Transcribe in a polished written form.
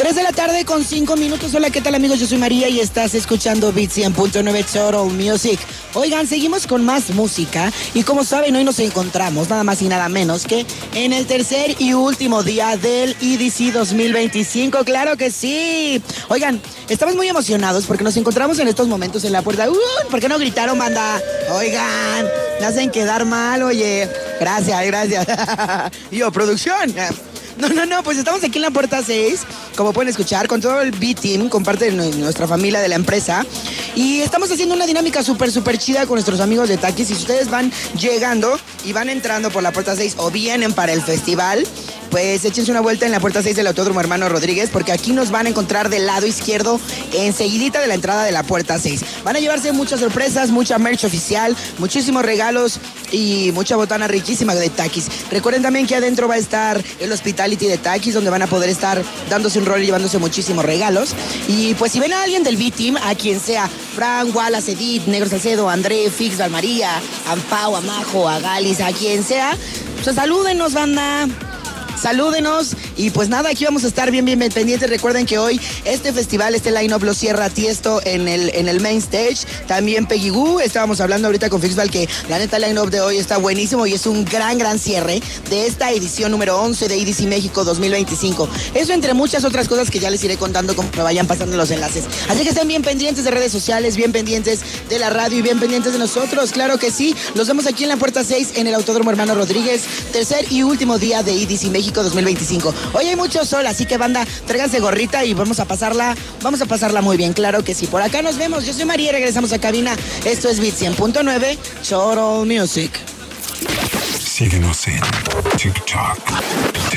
3 de la tarde con 5 minutos. Hola, ¿qué tal, amigos? Yo soy María y estás escuchando Beat 100.9 Total Music. Oigan, seguimos con más música y como saben, hoy nos encontramos nada más y nada menos que en el tercer y último día del EDC 2025. ¡Claro que sí! Oigan, estamos muy emocionados porque nos encontramos en estos momentos en la puerta. ¿Por qué no gritaron, banda? Oigan, me hacen quedar mal, oye. Gracias. Yo, producción. No, pues estamos aquí en la puerta 6, como pueden escuchar, con todo el B-Team, con parte de nuestra familia de la empresa. Y estamos haciendo una dinámica súper chida con nuestros amigos de Takis. Y si ustedes van llegando y van entrando por la puerta 6 o vienen para el festival, pues échense una vuelta en la puerta 6 del Autódromo Hermano Rodríguez, porque aquí nos van a encontrar del lado izquierdo, enseguidita de la entrada de la puerta 6. Van a llevarse muchas sorpresas, mucha merch oficial, muchísimos regalos y mucha botana riquísima de Takis. Recuerden también que adentro va a estar el Hospitality de Takis, donde van a poder estar dándose un rol y llevándose muchísimos regalos. Y pues si ven a alguien del B-Team, a quien sea, Fran, Wallace, Edith, Negro Salcedo, André, Fix, Valmaría, a Ampau, a Majo, a Galis, a quien sea, pues salúdenos, banda. Salúdenos y pues nada, aquí vamos a estar bien pendientes. Recuerden que hoy este festival, este line-up lo cierra Tiesto en el main stage, también Peggy Goo. Estábamos hablando ahorita con Fixbal que la neta el line-up de hoy está buenísimo y es un gran cierre de esta edición número 11 de EDC México 2025. Eso entre muchas otras cosas que ya les iré contando como me vayan pasando los enlaces. Así que estén bien pendientes de redes sociales, bien pendientes de la radio y bien pendientes de nosotros, claro que sí. Los vemos aquí en la puerta 6 en el Autódromo Hermano Rodríguez, tercer y último día de EDC México 2025. Hoy hay mucho sol, así que banda, tráiganse gorrita y vamos a pasarla muy bien, claro que sí. Por acá nos vemos, yo soy María, regresamos a cabina. Esto es Beat 100.9 Total Music. Síguenos en TikTok,